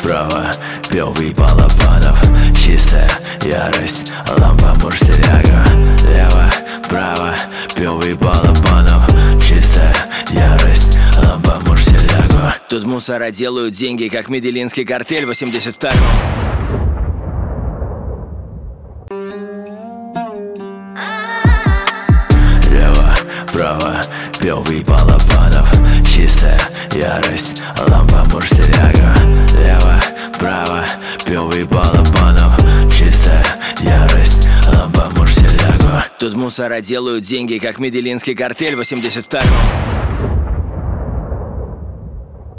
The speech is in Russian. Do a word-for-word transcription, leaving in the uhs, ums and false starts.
право, пёвый Балабанов. Чистая ярость, лампа Мурсеряга. Лево, право, пёвый Балабанов. Чистая ярость, лампа Мурсеряга. Тут мусора делают деньги, как Медельинский картель в восемьдесят втором. Лево, право, пёвый Балабанов. Чистая ярость, лампа Мурсеряга. Лево, право, пёвый Балабанов. Чистая ярость, лампа Мурсеряга. Тут мусора делают деньги, как Медельинский картель в восемьдесят втором.